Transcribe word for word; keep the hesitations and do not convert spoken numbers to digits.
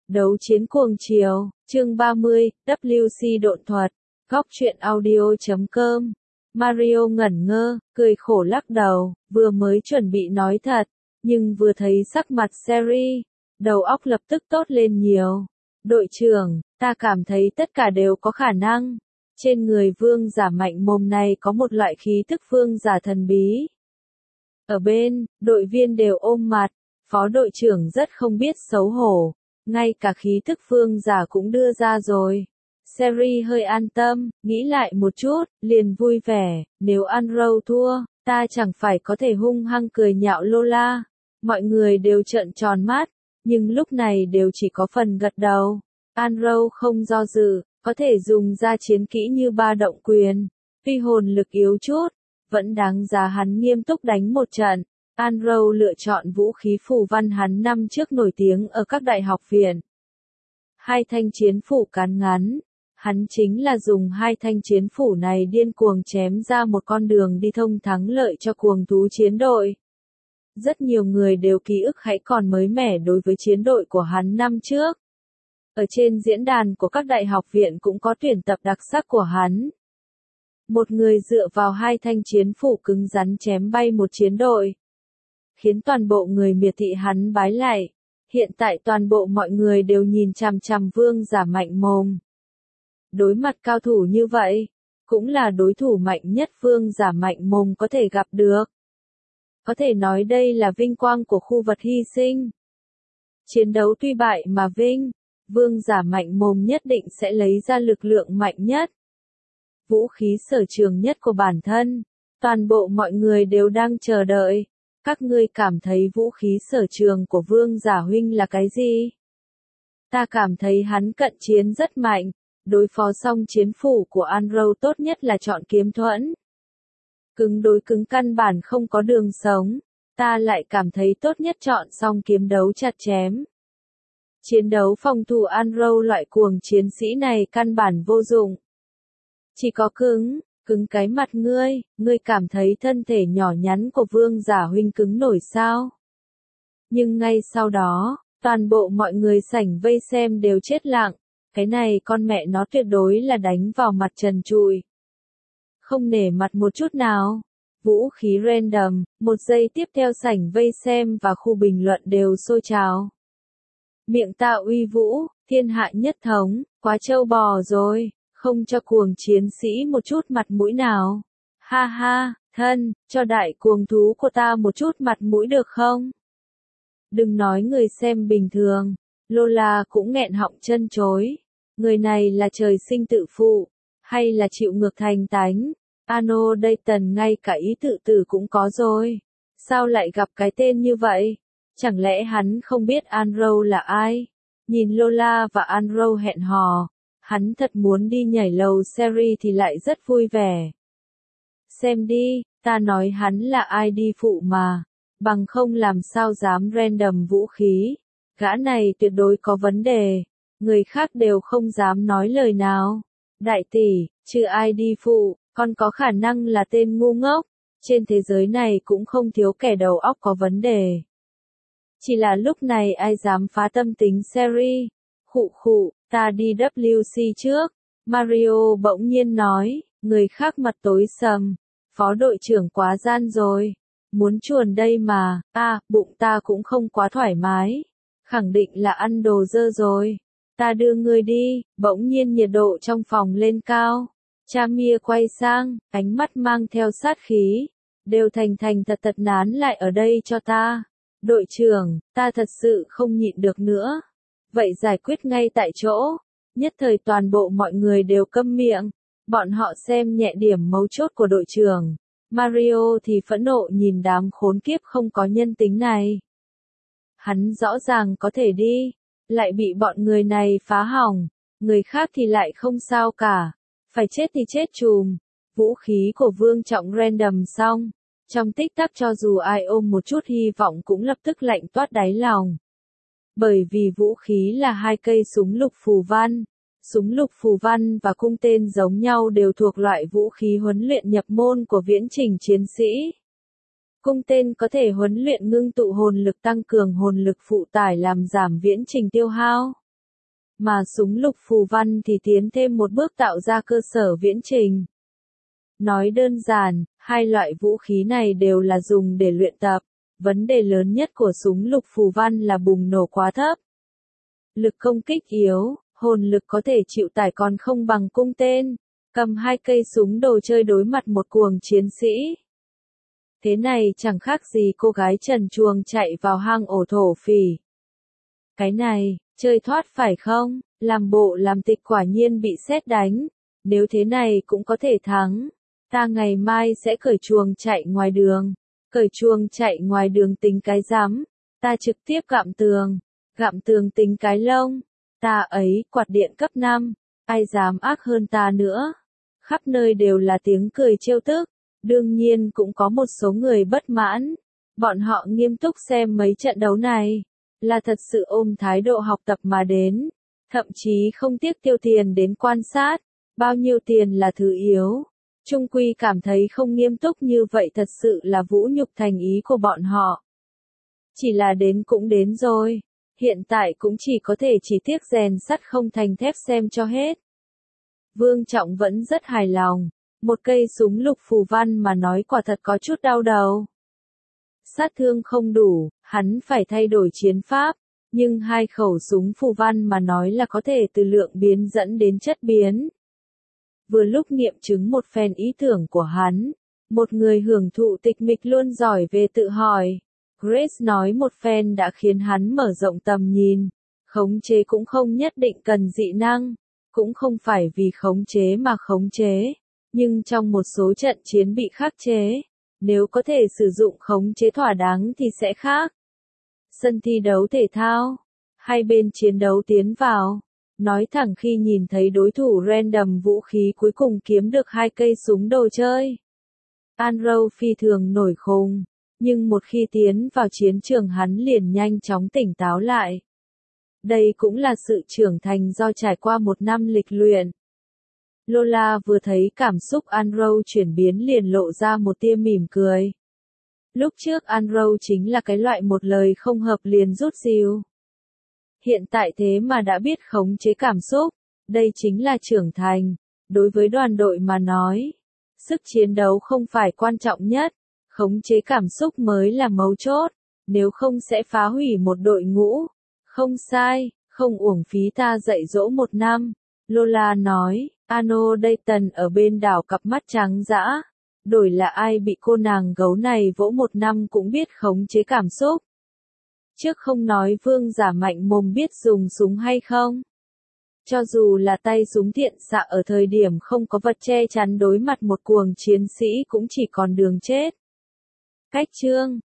Đấu chiến cuồng chiều, chương ba mươi, W C độn thuật, góc truyện audio chấm com. Mario ngẩn ngơ, cười khổ lắc đầu, vừa mới chuẩn bị nói thật, nhưng vừa thấy sắc mặt Sherry, đầu óc lập tức tốt lên nhiều. Đội trưởng, ta cảm thấy tất cả đều có khả năng. Trên người vương giả mạnh mồm này có một loại khí thức vương giả thần bí. Ở bên, đội viên đều ôm mặt, phó đội trưởng rất không biết xấu hổ. Ngay cả khí thức vương giả cũng đưa ra rồi. Sherry hơi an tâm, nghĩ lại một chút, liền vui vẻ, nếu Anrow thua, ta chẳng phải có thể hung hăng cười nhạo Lola. Mọi người đều trợn tròn mắt, nhưng lúc này đều chỉ có phần gật đầu. Anrow không do dự, có thể dùng ra chiến kỹ như ba động quyền. Tuy hồn lực yếu chút, vẫn đáng giá hắn nghiêm túc đánh một trận. Anrow lựa chọn vũ khí phù văn hắn năm trước nổi tiếng ở các đại học viện. Hai thanh chiến phủ cán ngắn. Hắn chính là dùng hai thanh chiến phủ này điên cuồng chém ra một con đường đi thông thắng lợi cho cuồng thú chiến đội. Rất nhiều người đều ký ức hãy còn mới mẻ đối với chiến đội của hắn năm trước. Ở trên diễn đàn của các đại học viện cũng có tuyển tập đặc sắc của hắn. Một người dựa vào hai thanh chiến phủ cứng rắn chém bay một chiến đội. Khiến toàn bộ người miệt thị hắn bái lạy. Hiện tại toàn bộ mọi người đều nhìn chằm chằm vương giả mạnh mồm. Đối mặt cao thủ như vậy, cũng là đối thủ mạnh nhất vương giả mạnh mồm có thể gặp được. Có thể nói đây là vinh quang của khu vật hy sinh. Chiến đấu tuy bại mà vinh, vương giả mạnh mồm nhất định sẽ lấy ra lực lượng mạnh nhất. Vũ khí sở trường nhất của bản thân, toàn bộ mọi người đều đang chờ đợi. Các ngươi cảm thấy vũ khí sở trường của vương giả huynh là cái gì? Ta cảm thấy hắn cận chiến rất mạnh, đối phó xong chiến phủ của Anrow tốt nhất là chọn kiếm thuẫn. Cứng đối cứng căn bản không có đường sống, ta lại cảm thấy tốt nhất chọn xong kiếm đấu chặt chém. Chiến đấu phòng thủ Anrow loại cuồng chiến sĩ này căn bản vô dụng. Chỉ có cứng. Cứng cái mặt ngươi, ngươi cảm thấy thân thể nhỏ nhắn của vương giả huynh cứng nổi sao? Nhưng ngay sau đó, toàn bộ mọi người sảnh vây xem đều chết lặng, cái này con mẹ nó tuyệt đối là đánh vào mặt trần trụi. Không nể mặt một chút nào. Vũ khí random, một giây tiếp theo sảnh vây xem và khu bình luận đều sôi trào. Miệng ta uy vũ, thiên hạ nhất thống, quá trâu bò rồi. Không cho cuồng chiến sĩ một chút mặt mũi nào. Ha ha, thân, cho đại cuồng thú của ta một chút mặt mũi được không? Đừng nói người xem bình thường, Lola cũng nghẹn họng chân chối. Người này là trời sinh tự phụ, hay là chịu ngược thành tánh? Ano Dayton ngay cả ý tự tử cũng có rồi. Sao lại gặp cái tên như vậy? Chẳng lẽ hắn không biết Anrow là ai? Nhìn Lola và Anrow hẹn hò. Hắn thật muốn đi nhảy lầu Sherry thì lại rất vui vẻ. Xem đi, ta nói hắn là ai đi phụ mà, bằng không làm sao dám random vũ khí. Gã này tuyệt đối có vấn đề, người khác đều không dám nói lời nào. Đại tỷ, chứ ai đi phụ, còn có khả năng là tên ngu ngốc. Trên thế giới này cũng không thiếu kẻ đầu óc có vấn đề. Chỉ là lúc này ai dám phá tâm tính Sherry. Khụ khụ, ta đi W C trước. Mario bỗng nhiên nói, người khác mặt tối sầm. Phó đội trưởng quá gian rồi. Muốn chuồn đây mà, à, bụng ta cũng không quá thoải mái. Khẳng định là ăn đồ dơ rồi. Ta đưa người đi, bỗng nhiên nhiệt độ trong phòng lên cao. Cha Mia quay sang, ánh mắt mang theo sát khí. Đều thành thành thật thật nán lại ở đây cho ta. Đội trưởng, ta thật sự không nhịn được nữa. Vậy giải quyết ngay tại chỗ. Nhất thời toàn bộ mọi người đều câm miệng. Bọn họ xem nhẹ điểm mấu chốt của đội trưởng. Mario thì phẫn nộ nhìn đám khốn kiếp không có nhân tính này. Hắn rõ ràng có thể đi, lại bị bọn người này phá hỏng. Người khác thì lại không sao cả. Phải chết thì chết chùm. Vũ khí của vương trọng random xong. Trong tích tắc cho dù ai ôm một chút hy vọng cũng lập tức lạnh toát đáy lòng. Bởi vì vũ khí là hai cây súng lục phù văn. Súng lục phù văn và cung tên giống nhau đều thuộc loại vũ khí huấn luyện nhập môn của viễn trình chiến sĩ. Cung tên có thể huấn luyện ngưng tụ hồn lực tăng cường hồn lực phụ tải làm giảm viễn trình tiêu hao. mà súng lục phù văn thì tiến thêm một bước tạo ra cơ sở viễn trình. Nói đơn giản, hai loại vũ khí này đều là dùng để luyện tập. Vấn đề lớn nhất của súng lục phù văn là bùng nổ quá thấp. Lực công kích yếu, hồn lực có thể chịu tải còn không bằng cung tên. Cầm hai cây súng đồ chơi đối mặt một cuồng chiến sĩ. Thế này chẳng khác gì cô gái trần truồng chạy vào hang ổ thổ phỉ. Cái này, chơi thoát phải không? Làm bộ làm tịch quả nhiên bị sét đánh. Nếu thế này cũng có thể thắng. Ta ngày mai sẽ cởi chuồng chạy ngoài đường. Cởi chuồng chạy ngoài đường tính cái rắm. Ta trực tiếp gặm tường. Gặm tường tính cái lông. Ta ấy, quạt điện cấp năm. Ai dám ác hơn ta nữa. Khắp nơi đều là tiếng cười trêu tức. Đương nhiên cũng có một số người bất mãn. Bọn họ nghiêm túc xem mấy trận đấu này. Là thật sự ôm thái độ học tập mà đến. Thậm chí không tiếc tiêu tiền đến quan sát. Bao nhiêu tiền là thứ yếu. Trung quy cảm thấy không nghiêm túc như vậy thật sự là vũ nhục thành ý của bọn họ. Chỉ là đến cũng đến rồi. Hiện tại cũng chỉ có thể chỉ tiếc rèn sắt không thành thép xem cho hết. Vương Trọng vẫn rất hài lòng. Một cây súng lục phù văn mà nói quả thật có chút đau đầu. Sát thương không đủ, hắn phải thay đổi chiến pháp. Nhưng hai khẩu súng phù văn mà nói là có thể từ lượng biến dẫn đến chất biến. Vừa lúc nghiệm chứng một phen ý tưởng của hắn. Một người hưởng thụ tịch mịch luôn giỏi về tự hỏi. Grace nói một phen đã khiến hắn mở rộng tầm nhìn. Khống chế cũng không nhất định cần dị năng. Cũng không phải vì khống chế mà khống chế. Nhưng trong một số trận chiến bị khắc chế. Nếu có thể sử dụng khống chế thỏa đáng thì sẽ khác. Sân thi đấu thể thao. Hai bên chiến đấu tiến vào. Nói thẳng khi nhìn thấy đối thủ random vũ khí cuối cùng kiếm được hai cây súng đồ chơi. Andrew phi thường nổi khùng. Nhưng một khi tiến vào chiến trường hắn liền nhanh chóng tỉnh táo lại. Đây cũng là sự trưởng thành do trải qua một năm lịch luyện. Lola vừa thấy cảm xúc Andrew chuyển biến liền lộ ra một tia mỉm cười. Lúc trước Andrew chính là cái loại một lời không hợp liền rút dìu. Hiện tại thế mà đã biết khống chế cảm xúc, đây chính là trưởng thành. Đối với đoàn đội mà nói, sức chiến đấu không phải quan trọng nhất, khống chế cảm xúc mới là mấu chốt, nếu không sẽ phá hủy một đội ngũ. Không sai, không uổng phí ta dạy dỗ một năm. Lola nói, Ano Dayton ở bên đảo cặp mắt trắng dã. Đổi là ai bị cô nàng gấu này vỗ một năm cũng biết khống chế cảm xúc. Trước không nói vương giả mạnh mồm biết dùng súng hay không. Cho dù là tay súng thiện xạ ở thời điểm không có vật che chắn đối mặt một cuồng chiến sĩ cũng chỉ còn đường chết. Cách chương